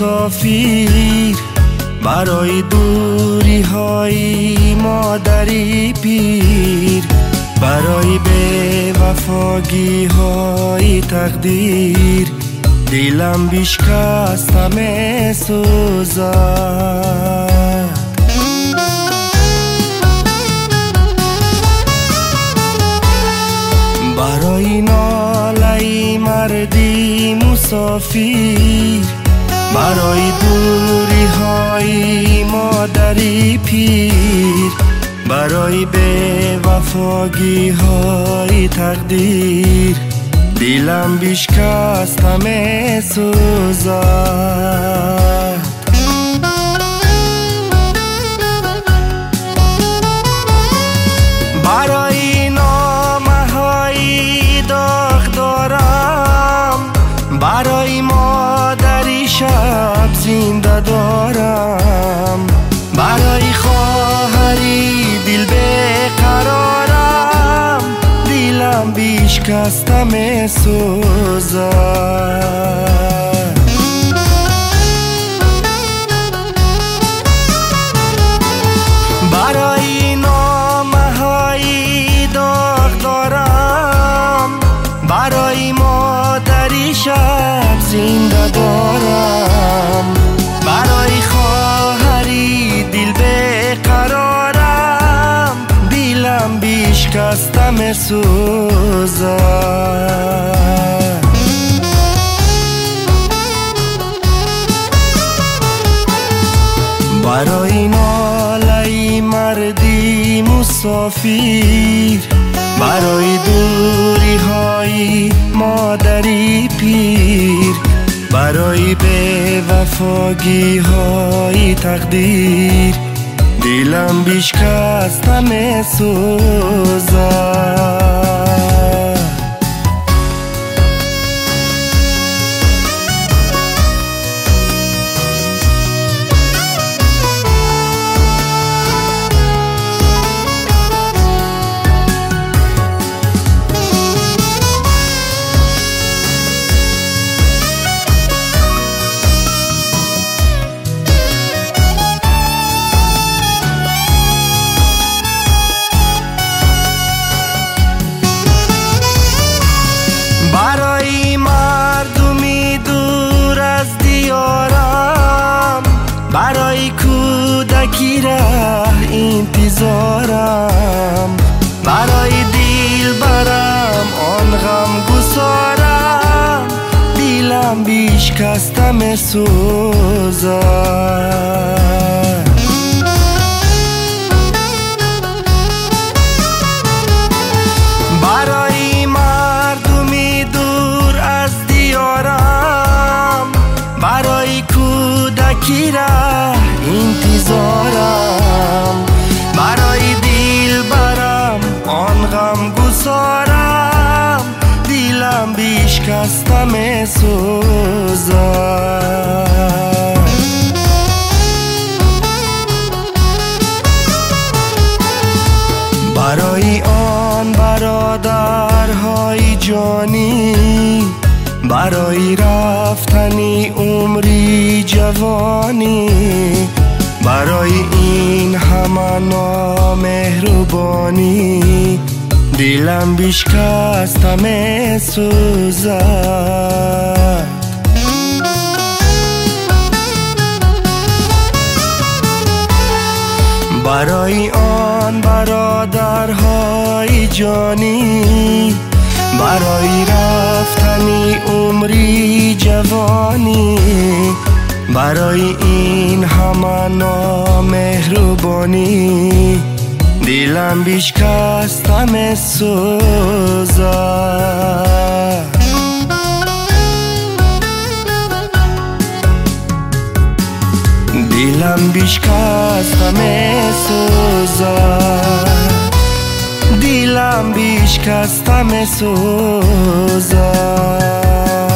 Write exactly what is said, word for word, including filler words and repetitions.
مسافیر برای دوری های مادری پیر، برای به وفاگی های تقدیر، دلم بیشکستم سوزد. برای ناله مردی مسافیر، برای دوری های مادری پیر، برای به وفاگی های تقدیر، دلم بیشکستم سوزد. برای نامه های داغ دارم، برای مادری شب زنده دارم، برای خواهری دل بیقرارم، دلم بیشکستم سوزد. برای نامه های داغ دارم، برای مادری شب زنده دارم، برای خواهری دل بیقرارم، دلم بیشکستم سوزد. برای ناله مردی مسافیر، برای دوری های مادری پیر، برای به وفاگی های تقدیر، دلم بیشکستم سوزد. برای مردمی دور از دیارم، برای کودکی ره انتظارم، برای دل برم آن غم گسارم، دلم بیشکستم سوزد. برای مردمی دور از دیارم، برای کودکی ره انتظارم، برای دل برم آن غم گسارم، دلم بیشکستم سوزد. برای آن برادرهای جانی، برای رفتنی عمری جوانی، برای این همه نامهربانی، دلم بیشکستم سوزد. برای آن برادرهای جانی، برای رفتنی عمری جوانی، برای این همه نامهربانی، دلم بیشکستم سوزد. دلم بیشکستم سوزد، دلم بیشکستم سوزد.